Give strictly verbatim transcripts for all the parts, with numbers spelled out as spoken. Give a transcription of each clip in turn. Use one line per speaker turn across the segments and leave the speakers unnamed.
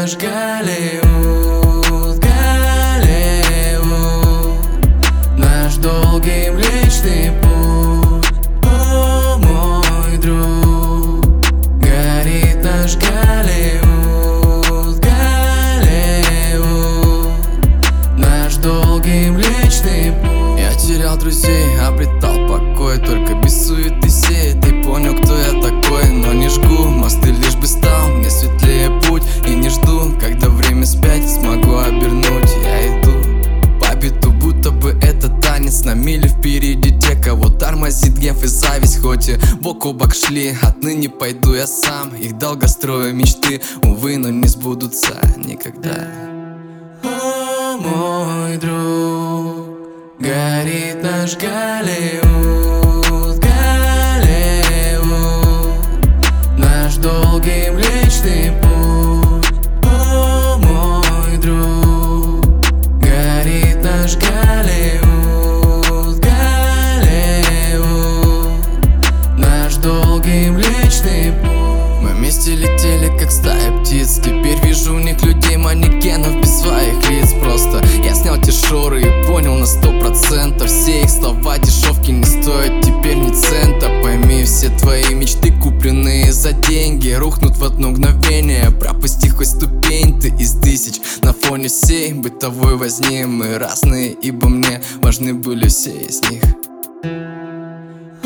наш Голливуд, Голливуд, наш долгий Млечный Путь. О, мой друг, горит наш Голливуд, Голливуд, наш долгий Млечный Путь.
Я терял друзей, обретал покой, только без суеты сеет. Ты понял, кто я такой, но не жгу мосты, лишь бы стал мне светлее путь. И не жду, когда время спять смогу обернуть. Я иду по биту, будто бы это танец. На мили впереди те, кого тормозит гнев и зависть. Хоть и бок о бок шли, отныне пойду я сам. Их долгострою мечты, увы, но не сбудутся никогда.
О, мой друг, горит наш Голливуд, Голливуд, наш долгий Млечный Путь. О, мой друг, горит наш Голливуд, Голливуд, наш долгий Млечный Путь.
Мы вместе летели, как стая птиц. Теперь вижу в них людей, манекенов без своих лиц. Просто я снял те шоры и понял на сто процентов: все их слова дешевки не стоят теперь ни цента. Пойми, все твои мечты, купленные за деньги, рухнут в одно мгновение. Пропусти хоть ступень ты из тысяч. На фоне всей бытовой возни мы разные, ибо мне важны были все из них.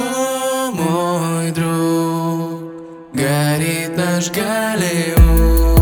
О, мой друг, горит наш Голливуд.